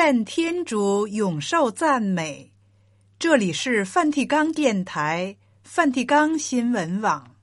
愿天主永受赞美。这里是梵蒂冈电台、梵蒂冈新闻网。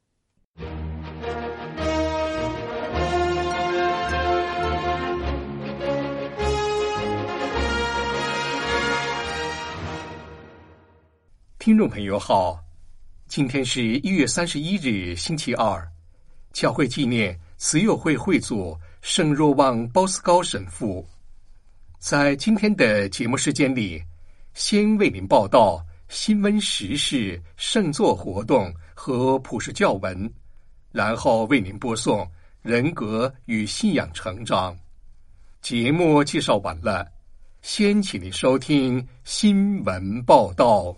听众朋友好，今天是1月31日星期二，教会纪念慈幼会会祖圣若望鲍斯高神父。在今天的节目时间里，先为您报道新闻时事、圣座活动和普世教文，然后为您播送人格与信仰成长。节目介绍完了，先请您收听新闻报道。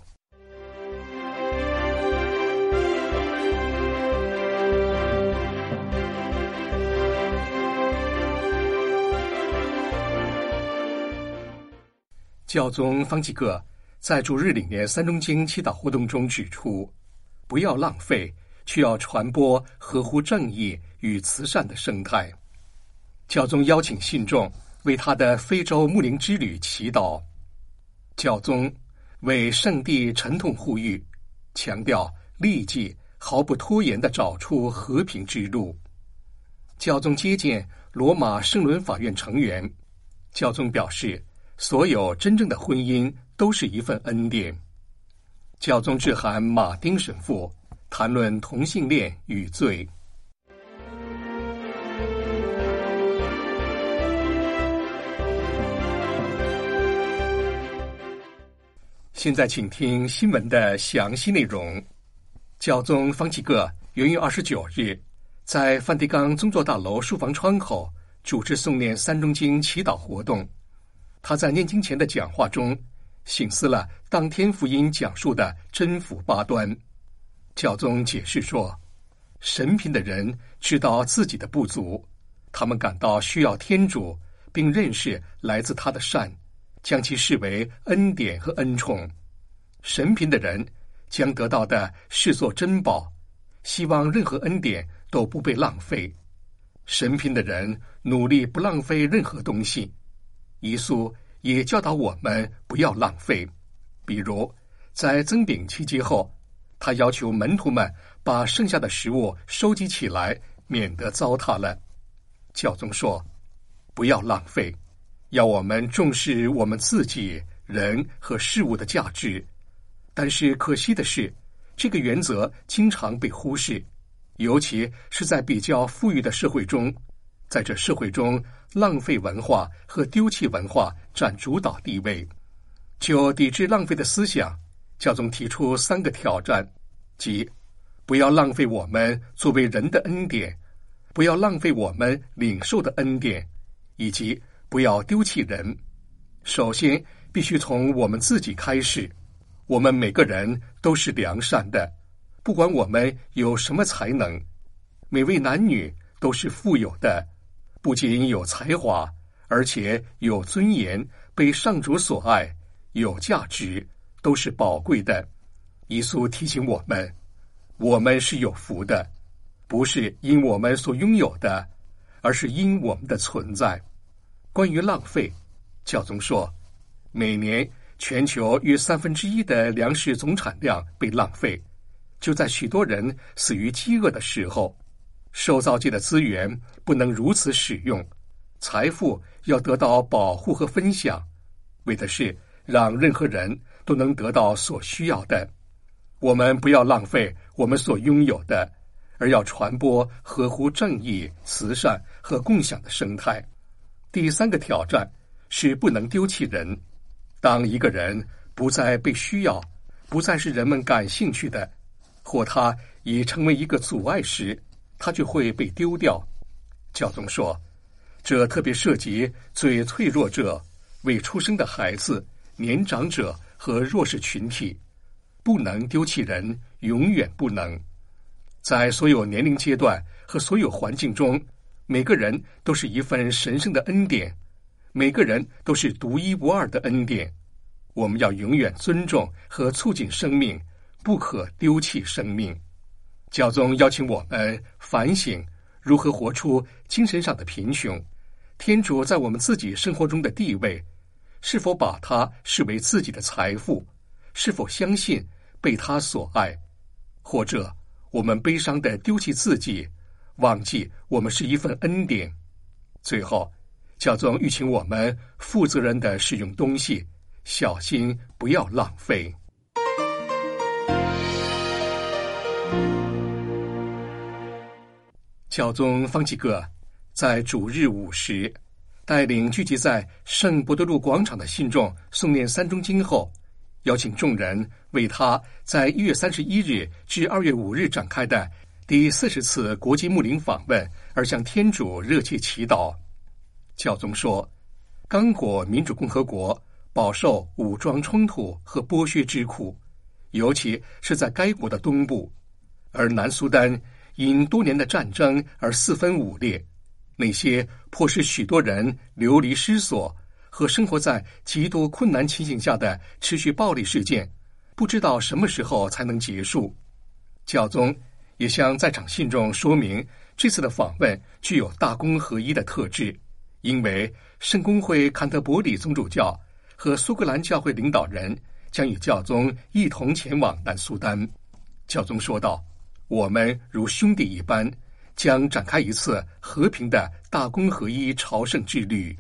教宗方济各在主日领年三中经祈祷活动中指出，不要浪费，却要传播合乎正义与慈善的生态。教宗邀请信众为他的非洲牧灵之旅祈祷。教宗为圣地沉痛呼吁，强调立即毫不拖延地找出和平之路。教宗接见罗马圣伦法院成员，教宗表示，所有真正的婚姻都是一份恩典。教宗致函马丁神父，谈论同性恋与罪。现在请听新闻的详细内容。教宗方济各元月29日在梵蒂冈宗座大楼书房窗口主持诵念三中经祈祷活动。他在念经前的讲话中省思了当天福音讲述的真福八端。教宗解释说，神贫的人知道自己的不足，他们感到需要天主，并认识来自他的善，将其视为恩典和恩宠。神贫的人将得到的视作珍宝，希望任何恩典都不被浪费。神贫的人努力不浪费任何东西。耶稣也教导我们不要浪费，比如在增饼期间后，他要求门徒们把剩下的食物收集起来，免得糟蹋了。教宗说，不要浪费，要我们重视我们自己、人和事物的价值。但是可惜的是，这个原则经常被忽视，尤其是在比较富裕的社会中。在这社会中，浪费文化和丢弃文化占主导地位。就抵制浪费的思想，教宗提出3个挑战，即不要浪费我们作为人的恩典，不要浪费我们领受的恩典，以及不要丢弃人。首先，必须从我们自己开始。我们每个人都是良善的，不管我们有什么才能。每位男女都是富有的，不仅有才华，而且有尊严，被上主所爱，有价值，都是宝贵的。耶稣提醒我们，我们是有福的，不是因我们所拥有的，而是因我们的存在。关于浪费，教宗说，每年全球约1/3的粮食总产量被浪费，就在许多人死于饥饿的时候。受造界的资源不能如此使用，财富要得到保护和分享，为的是让任何人都能得到所需要的。我们不要浪费我们所拥有的，而要传播合乎正义、慈善和共享的生态。第3个挑战是不能丢弃人。当一个人不再被需要，不再是人们感兴趣的，或他已成为一个阻碍时，他就会被丢掉。教宗说，这特别涉及最脆弱者、未出生的孩子、年长者和弱势群体。不能丢弃人，永远不能。在所有年龄阶段和所有环境中，每个人都是一份神圣的恩典，每个人都是独一无二的恩典。我们要永远尊重和促进生命，不可丢弃生命。教宗邀请我们反省如何活出精神上的贫穷，天主在我们自己生活中的地位， 是否把它视为自己的财富，是否相信被他所爱，或者我们悲伤地丢弃自己，忘记我们是一份恩典。最后，教宗吁请我们负责任地使用东西，小心不要浪费。教宗方济各在主日午时，带领聚集在圣伯多禄广场的信众诵念三中经后，邀请众人为他在1月31日至2月5日展开的第40次国际牧灵访问而向天主热切祈祷。教宗说，刚果民主共和国饱受武装冲突和剥削之苦，尤其是在该国的东部，而南苏丹因多年的战争而四分五裂，那些迫使许多人流离失所和生活在极多困难情形下的持续暴力事件，不知道什么时候才能结束。教宗也向在场信众说明，这次的访问具有大公合一的特质，因为圣公会坎特伯里宗主教和苏格兰教会领导人将与教宗一同前往南苏丹。教宗说道，我们如兄弟一般，将展开一次和平的大公合一朝圣之旅。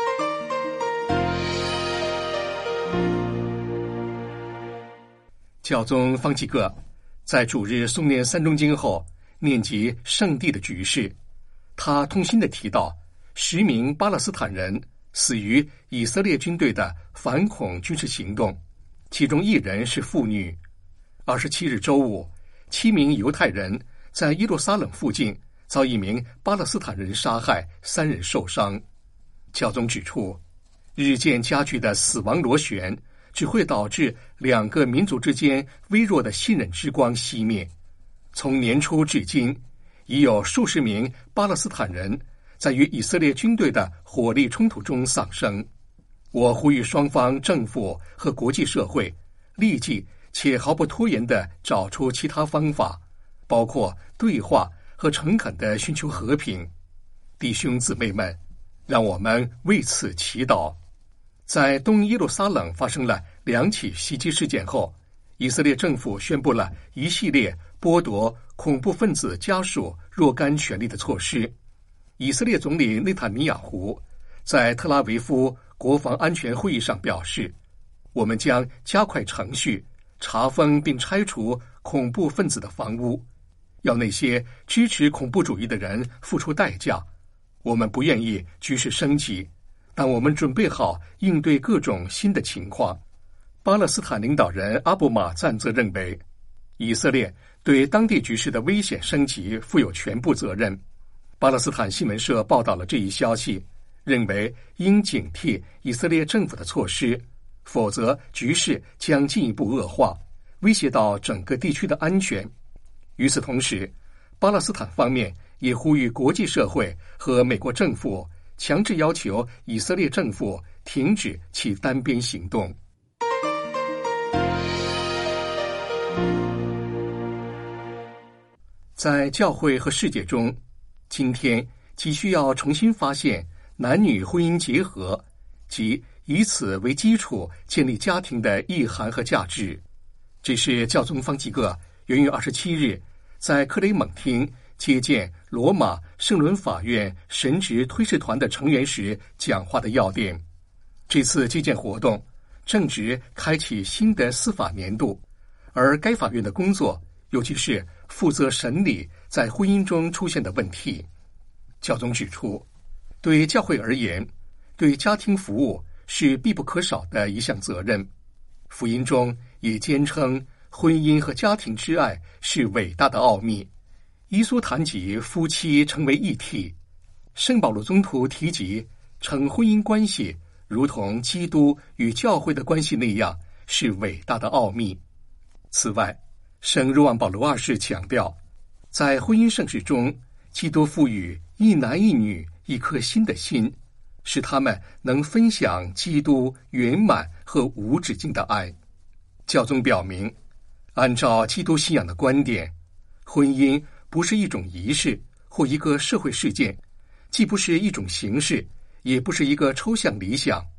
教宗方济各在主日诵念三中经后，念及圣地的局势。他痛心地提到10名巴勒斯坦人死于以色列军队的反恐军事行动，其中1人是妇女。27日周五，7名犹太人在耶路撒冷附近遭一名巴勒斯坦人杀害，3人受伤。教宗指出，日渐加剧的死亡螺旋只会导致2个民族之间微弱的信任之光熄灭。从年初至今，已有数十名巴勒斯坦人在与以色列军队的火力冲突中丧生。我呼吁双方政府和国际社会立即且毫不拖延地找出其他方法，包括对话和诚恳地寻求和平。弟兄姊妹们，让我们为此祈祷。在东耶路撒冷发生了2起袭击事件后，以色列政府宣布了一系列剥夺恐怖分子家属若干权利的措施。以色列总理内塔尼亚胡在特拉维夫国防安全会议上表示，我们将加快程序，查封并拆除恐怖分子的房屋，要那些支持恐怖主义的人付出代价。我们不愿意局势升级，但我们准备好应对各种新的情况。巴勒斯坦领导人阿布马赞则认为，以色列对当地局势的危险升级负有全部责任。巴勒斯坦新闻社报道了这一消息，认为应警惕以色列政府的措施，否则局势将进一步恶化，威胁到整个地区的安全。与此同时，巴勒斯坦方面也呼吁国际社会和美国政府强制要求以色列政府停止其单边行动。在教会和世界中，今天急需要重新发现男女婚姻结合及以此为基础建立家庭的意涵和价值。这是教宗方济各元月27日在克雷蒙厅接见罗马圣伦法院神职推事团的成员时讲话的要点。这次接见活动正值开启新的司法年度，而该法院的工作尤其是负责审理在婚姻中出现的问题。教宗指出，对教会而言，对家庭服务是必不可少的一项责任。福音中也坚称婚姻和家庭之爱是伟大的奥秘。耶稣谈及夫妻成为一体，圣保禄宗徒提及称婚姻关系如同基督与教会的关系那样是伟大的奥秘。此外，圣若望保禄2世强调，在婚姻盛世中，基督赋予一男一女一颗新的心，使他们能分享基督圆满和无止境的爱。教宗表明，按照基督信仰的观点，婚姻不是一种仪式或一个社会事件，既不是一种形式，也不是一个抽象理想。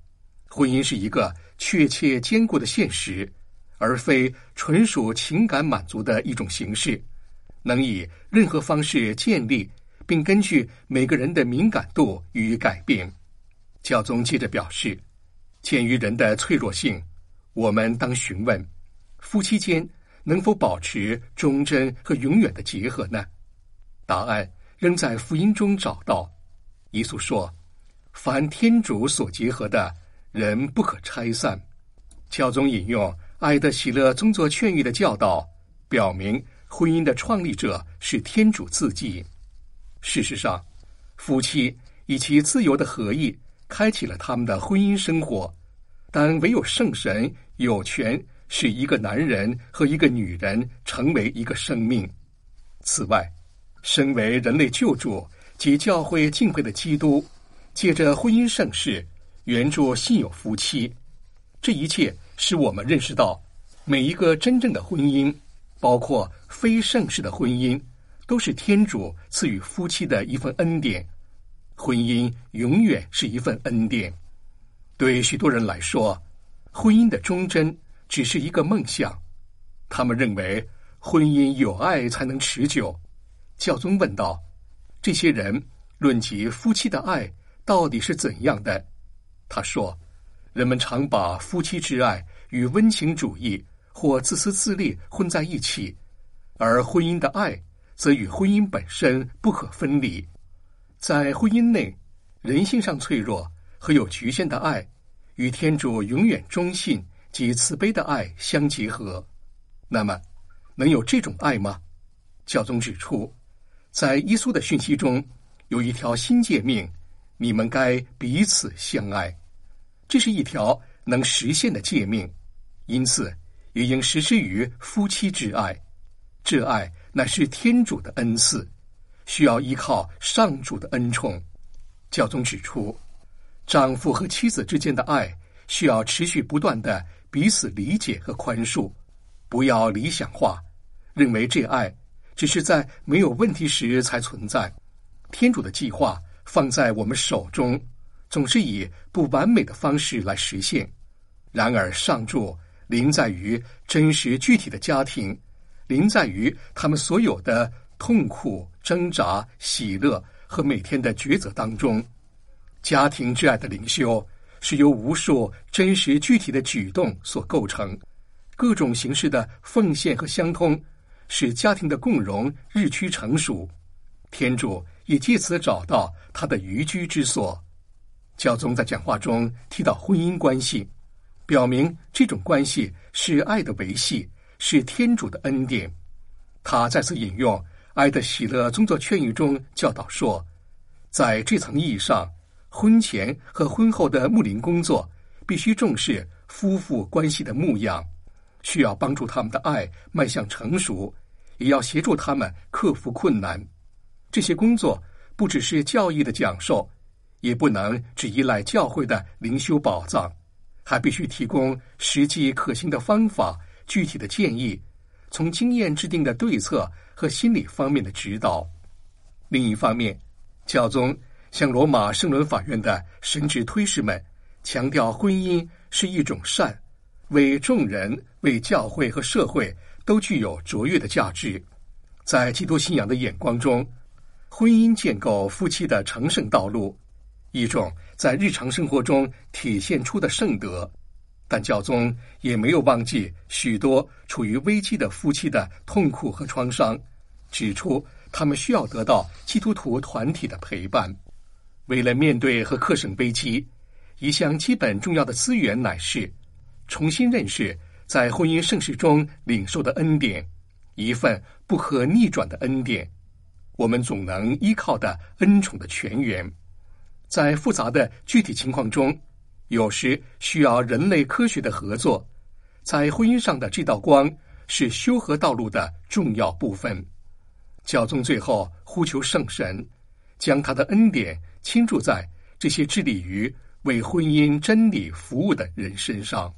婚姻是一个确切坚固的现实，而非纯属情感满足的一种形式，能以任何方式建立，并根据每个人的敏感度予以改变。教宗接着表示，鉴于人的脆弱性，我们当询问，夫妻间能否保持忠贞和永远的结合呢？答案仍在福音中找到。耶稣说，凡天主所结合的，人不可拆散。教宗引用爱的喜乐宗座劝谕的教导，表明婚姻的创立者是天主自己。事实上，夫妻以其自由的合意开启了他们的婚姻生活，但唯有圣神有权使一个男人和一个女人成为一个生命。此外，身为人类救主及教会敬会的基督，借着婚姻圣事援助信友夫妻。这一切使我们认识到，每一个真正的婚姻，包括非圣事的婚姻，都是天主赐予夫妻的一份恩典。婚姻永远是一份恩典。对许多人来说，婚姻的忠贞只是一个梦想。他们认为婚姻有爱才能持久。教宗问道，这些人论及夫妻的爱到底是怎样的？他说，人们常把夫妻之爱与温情主义或自私自利混在一起，而婚姻的爱则与婚姻本身不可分离。在婚姻内，人性上脆弱和有局限的爱与天主永远忠信及慈悲的爱相结合。那么，能有这种爱吗？教宗指出，在耶稣的讯息中有一条新诫命，你们该彼此相爱。这是一条能实现的诫命，因此也应实施于夫妻之爱。这爱乃是天主的恩赐，需要依靠上主的恩宠。教宗指出，丈夫和妻子之间的爱需要持续不断的彼此理解和宽恕，不要理想化，认为这爱只是在没有问题时才存在。天主的计划放在我们手中，总是以不完美的方式来实现。然而上主临在于真实具体的家庭，临在于他们所有的痛苦、挣扎、喜乐和每天的抉择当中。家庭之爱的灵修是由无数真实具体的举动所构成，各种形式的奉献和相通，使家庭的共融日趋成熟。天主也借此找到他的寓居之所。教宗在讲话中提到婚姻关系，表明这种关系是爱的维系，是天主的恩典。他再次引用爱的喜乐宗座劝谕中教导说，在这层意义上，婚前和婚后的牧灵工作必须重视夫妇关系的牧养，需要帮助他们的爱迈向成熟，也要协助他们克服困难。这些工作不只是教义的讲授，也不能只依赖教会的灵修宝藏，还必须提供实际可行的方法、具体的建议，从经验制定的对策和心理方面的指导。另一方面，教宗向罗马圣伦法院的神职推士们强调，婚姻是一种善，为众人、为教会和社会都具有卓越的价值。在基督信仰的眼光中，婚姻建构夫妻的成圣道路，一种在日常生活中体现出的圣德。但教宗也没有忘记许多处于危机的夫妻的痛苦和创伤，指出他们需要得到基督徒团体的陪伴。为了面对和克胜危机，一项基本重要的资源乃是重新认识在婚姻圣事中领受的恩典，一份不可逆转的恩典，我们总能依靠的恩宠的泉源。在复杂的具体情况中，有时需要人类科学的合作，在婚姻上的这道光是修和道路的重要部分。教宗最后呼求圣神，将他的恩典倾注在这些致力于为婚姻真理服务的人身上。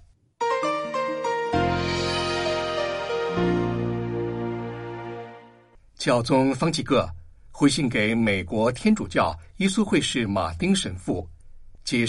教宗方济各回信给美国天主教耶稣会士马丁神父，解释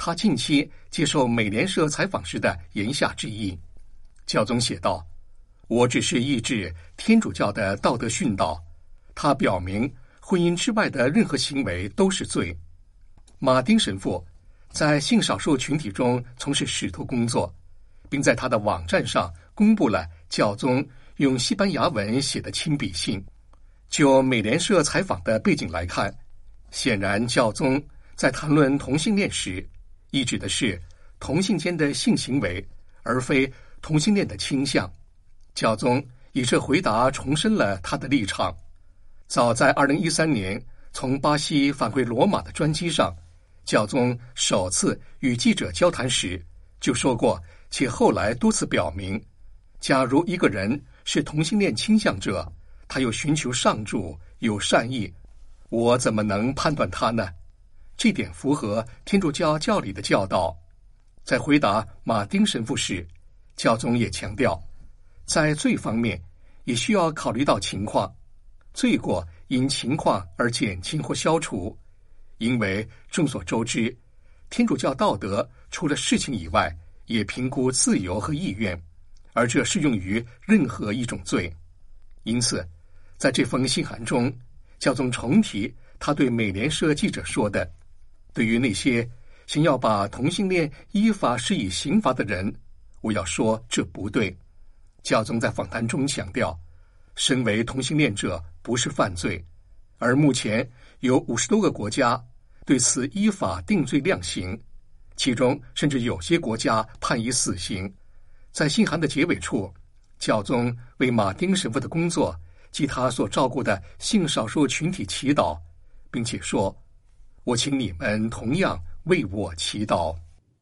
他近期接受美联社采访时的言下之意。教宗写道：我只是抑制天主教的道德训导，他表明婚姻之外的任何行为都是罪。马丁神父在性少数群体中从事使徒工作，并在他的网站上公布了教宗用西班牙文写的亲笔信。就美联社采访的背景来看，显然教宗在谈论同性恋时，意指的是同性间的性行为，而非同性恋的倾向。教宗以这回答重申了他的立场。早在2013年从巴西返回罗马的专机上，教宗首次与记者交谈时就说过，且后来多次表明，假如一个人是同性恋倾向者，他又寻求上主，有善意，我怎么能判断他呢？这点符合天主教教理的教导。在回答马丁神父时，教宗也强调，在罪方面也需要考虑到情况，罪过因情况而减轻或消除。因为众所周知，天主教道德除了事情以外，也评估自由和意愿，而这适用于任何一种罪。因此，在这封信函中，教宗重提他对美联社记者说的：对于那些想要把同性恋依法施以刑罚的人，我要说这不对。教宗在访谈中强调，身为同性恋者不是犯罪，而目前有50多个国家对此依法定罪量刑，其中甚至有些国家判以死刑。在信函的结尾处，教宗为马丁神父的工作及他所照顾的性少数群体祈祷，并且说：我请你们同样为我祈祷。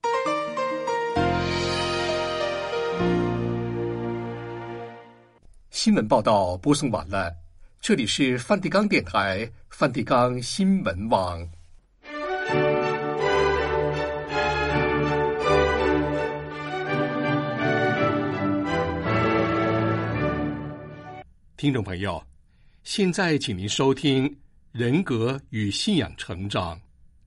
新闻报道播送完了，这里是梵蒂冈电台梵蒂冈新闻网。听众朋友，现在请您收听人格与信仰成长。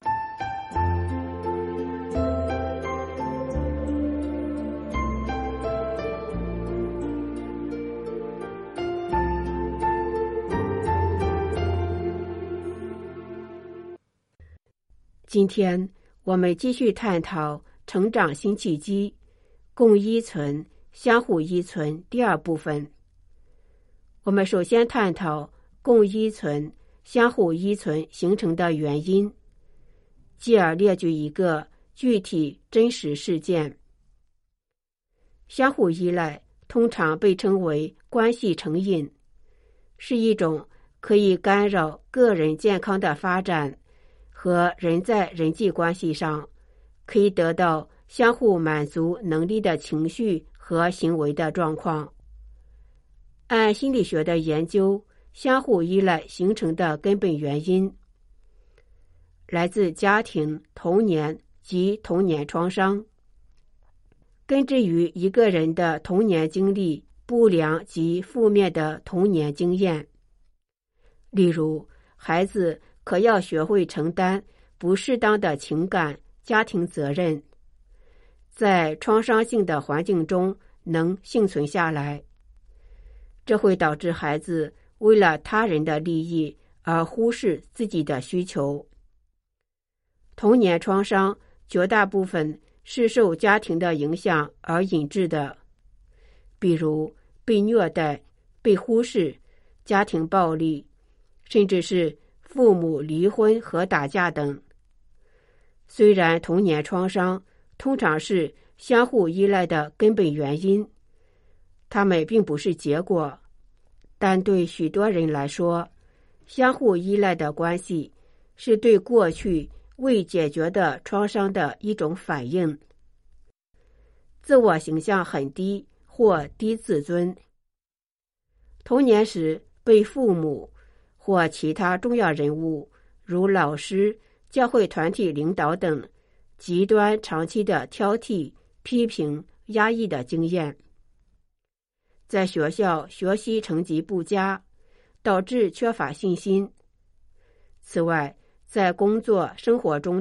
今天我们继续探讨成长新契机，共依存、相互依存第二部分。我们首先探讨共依存、相互依存形成的原因，继而列举一个具体真实事件。相互依赖通常被称为关系成瘾，是一种可以干扰个人健康的发展和人在人际关系上可以得到相互满足能力的情绪和行为的状况。按心理学的研究，相互依赖形成的根本原因来自家庭、童年及童年创伤，根植于一个人的童年经历不良及负面的童年经验。例如，孩子可要学会承担不适当的情感、家庭责任，在创伤性的环境中能幸存下来。这会导致孩子为了他人的利益而忽视自己的需求。童年创伤绝大部分是受家庭的影响而引致的，比如被虐待、被忽视、家庭暴力，甚至是父母离婚和打架等。虽然童年创伤通常是相互依赖的根本原因，它们并不是结果，但对许多人来说，相互依赖的关系是对过去未解决的创伤的一种反应。自我形象很低或低自尊，童年时被父母或其他重要人物，如老师、教会团体领导等极端长期的挑剔、批评、压抑的经验。在学校学习成绩不佳，导致缺乏信心。此外，在工作生活中的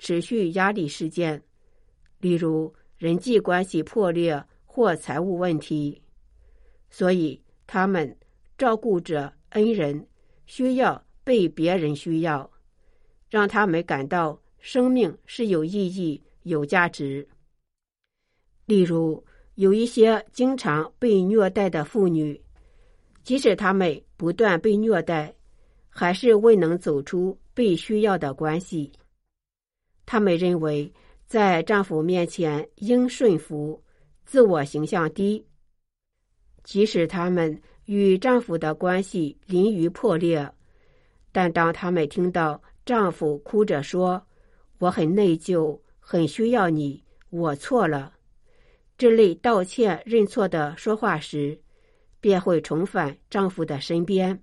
持续压力事件，例如人际关系破裂或财务问题。所以他们照顾着恩人，需要被别人需要，让他们感到生命是有意义、有价值。例如，有一些经常被虐待的妇女，即使她们不断被虐待，还是未能走出被需要的关系。她们认为在丈夫面前应顺服，自我形象低。即使她们与丈夫的关系临于破裂，但当她们听到丈夫哭着说我很内疚，很需要你，我错了，这类道歉认错的说话时，便会重返丈夫的身边。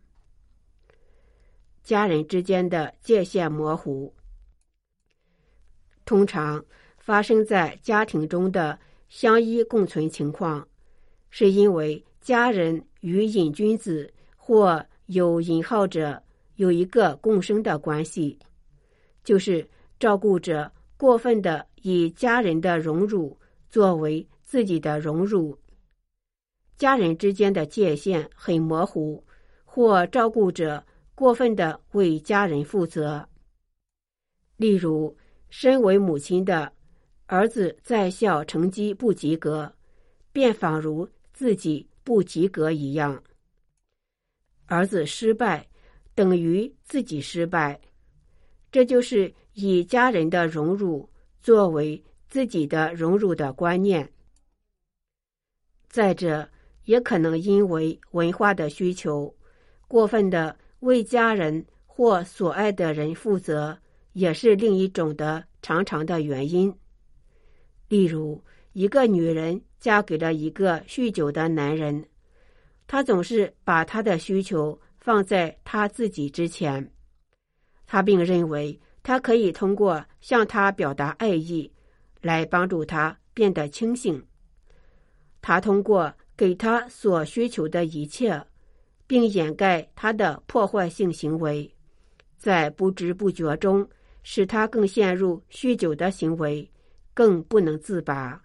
家人之间的界限模糊，通常发生在家庭中的相依共存情况，是因为家人与瘾君子或有引号者有一个共生的关系，就是照顾者过分的以家人的荣辱作为自己的荣辱。家人之间的界限很模糊，或照顾者过分的为家人负责。例如，身为母亲的儿子在校成绩不及格，便仿如自己不及格一样。儿子失败等于自己失败，这就是以家人的荣辱作为自己的荣辱的观念。再者，也可能因为文化的需求，过分的为家人或所爱的人负责，也是另一种的常常的原因。例如，一个女人嫁给了一个酗酒的男人，她总是把他的需求放在他自己之前，她并认为她可以通过向他表达爱意来帮助他变得清醒。她通过给他所需求的一切，并掩盖他的破坏性行为，在不知不觉中使他更陷入酗酒的行为，更不能自拔。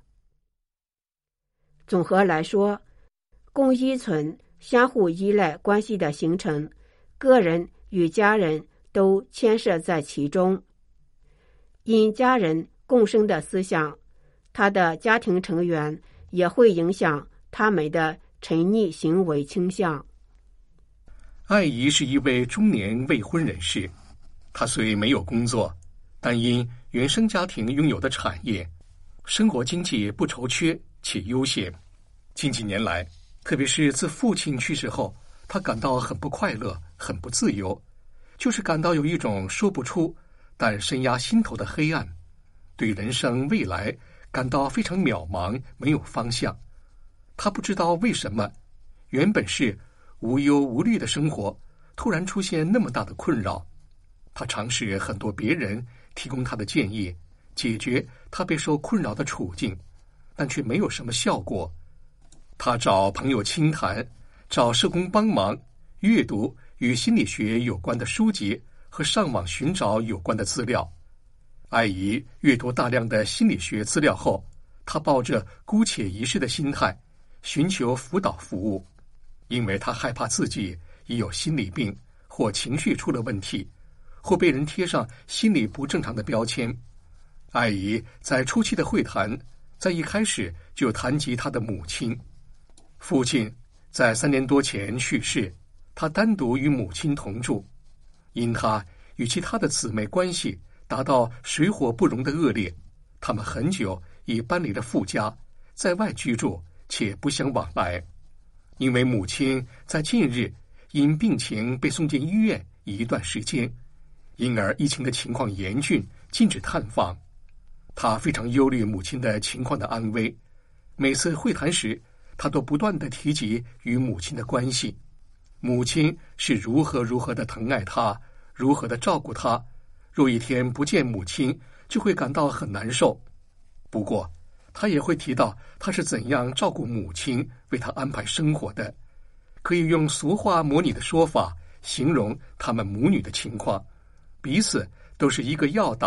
总和来说，共依存、相互依赖关系的形成，个人与家人都牵涉在其中。因家人共生的思想，他的家庭成员也会影响他们的沉溺行为倾向。 艾姨是一位中年未婚人士，她虽没有工作，但因原生家庭拥有的产业，生活经济不愁缺且悠闲。近几年来，特别是自父亲去世后，她感到很不快乐，很不自由，就是感到有一种说不出但深压心头的黑暗，对人生未来感到非常渺茫，没有方向。她不知道为什么原本是无忧无虑的生活突然出现那么大的困扰。她尝试很多别人提供她的建议，解决她备受困扰的处境，但却没有什么效果。她找朋友倾谈，找社工帮忙，阅读与心理学有关的书籍和上网寻找有关的资料。艾姨阅读大量的心理学资料后，她抱着姑且一试的心态寻求辅导服务，因为她害怕自己已有心理病或情绪出了问题，或被人贴上心理不正常的标签。艾姨在初期的会谈，在一开始就谈及她的母亲。父亲在3年多前去世，她单独与母亲同住。因她与其他的姊妹关系达到水火不容的恶劣，他们很久已搬离了父家，在外居住且不相往来。因为母亲在近日因病情被送进医院一段时间，因而疫情的情况严峻，禁止探访。他非常忧虑母亲的情况的安危，每次会谈时，他都不断地提及与母亲的关系，母亲是如何的疼爱他，如何的照顾他，若一天不见母亲，就会感到很难受。不过他也会提到他是怎样照顾母亲，为他安排生活的，可以用俗话模拟的说法形容他们母女的情况，彼此都是一个要打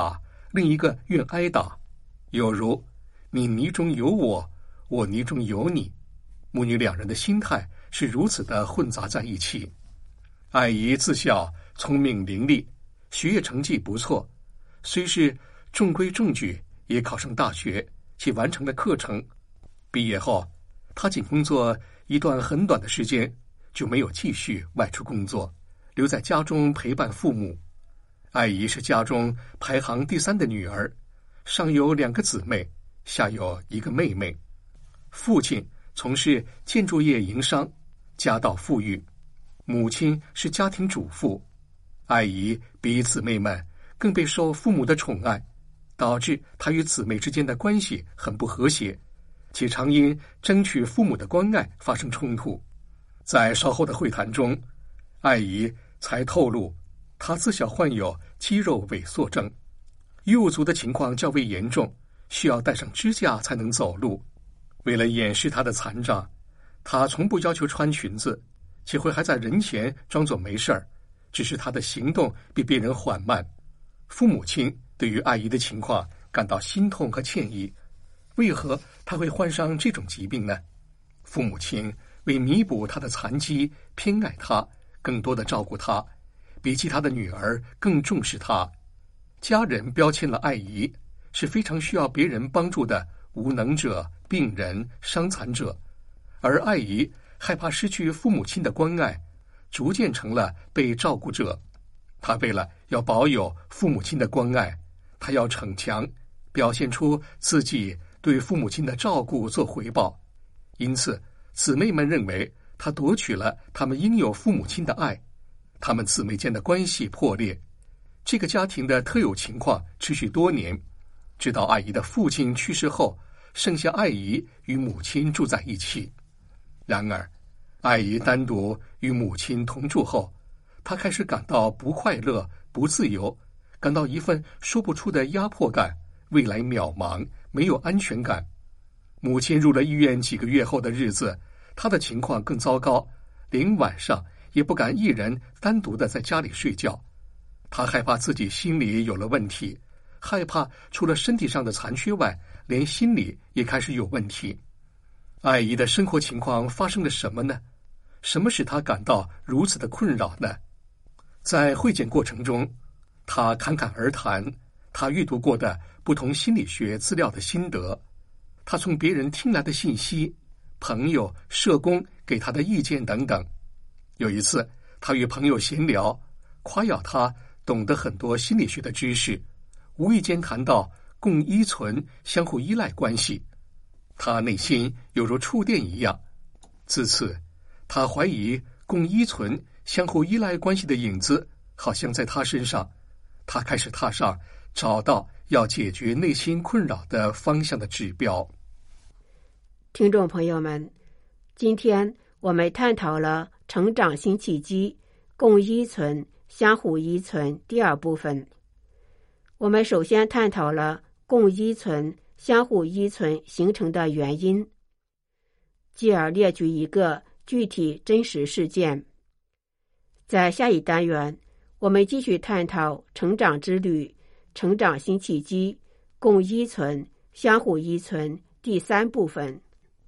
另一个愿挨打，有如你泥中有我，我泥中有你。母女两人的心态是如此的混杂在一起。爱姨自小聪明伶俐，学业成绩不错，虽是中规中矩，也考上大学，且完成了课程。毕业后，她仅工作一段很短的时间，就没有继续外出工作，留在家中陪伴父母。爱姨是家中排行第3的女儿，上有2个姊妹，下有1个妹妹。父亲从事建筑业营商，家道富裕。母亲是家庭主妇。爱姨比姊妹们更备受父母的宠爱，导致她与姊妹之间的关系很不和谐，且常因争取父母的关爱发生冲突。在稍后的会谈中，爱姨才透露，她自小患有肌肉萎缩症，右足的情况较为严重，需要戴上支架才能走路。为了掩饰她的残障，她从不要求穿裙子，且会还在人前装作没事儿，只是她的行动比别人缓慢。父母亲对于爱姨的情况感到心痛和歉意，为何她会患上这种疾病呢？父母亲为弥补她的残疾，偏爱她，更多的照顾她，比其他的女儿更重视她。家人标签了爱姨是非常需要别人帮助的无能者、病人、伤残者，而爱姨害怕失去父母亲的关爱，逐渐成了被照顾者。她为了要保有父母亲的关爱，她要逞强，表现出自己对父母亲的照顾做回报。因此姊妹们认为她夺取了他们应有父母亲的爱，她们姊妹间的关系破裂。这个家庭的特有情况持续多年，直到爱姨的父亲去世后，剩下爱姨与母亲住在一起。然而爱姨单独与母亲同住后，她开始感到不快乐、不自由，感到一份说不出的压迫感，未来渺茫，没有安全感。母亲入了医院几个月后的日子，她的情况更糟糕，连晚上也不敢一人单独的在家里睡觉。她害怕自己心理有了问题，害怕除了身体上的残缺外，连心理也开始有问题。爱姨的生活情况发生了什么呢？什么使她感到如此的困扰呢？在会见过程中，她侃侃而谈她阅读过的不同心理学资料的心得，她从别人听来的信息，朋友、社工给她的意见等等。有一次，她与朋友闲聊，夸耀她懂得很多心理学的知识，无意间谈到共依存、相互依赖关系，他内心犹如触电一样。自此，他怀疑共依存、相互依赖关系的影子好像在他身上，他开始踏上找到要解决内心困扰的方向的指标。 听众朋友们，今天我们探讨了成长新契机、共依存、相互依存第2部分。我们首先探讨了共依存、相互依存形成的原因，继而列举一个具体真实事件。在下一单元，我们继续探讨成长之旅、成长新契机、共依存、相互依存第3部分。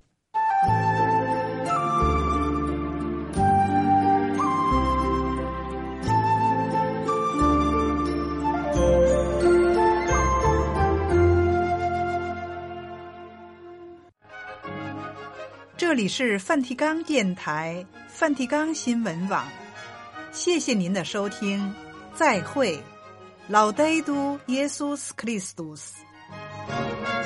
这里是梵蒂冈电台、梵蒂冈新闻网，谢谢您的收听，再会，Laudetur Jesus Christus。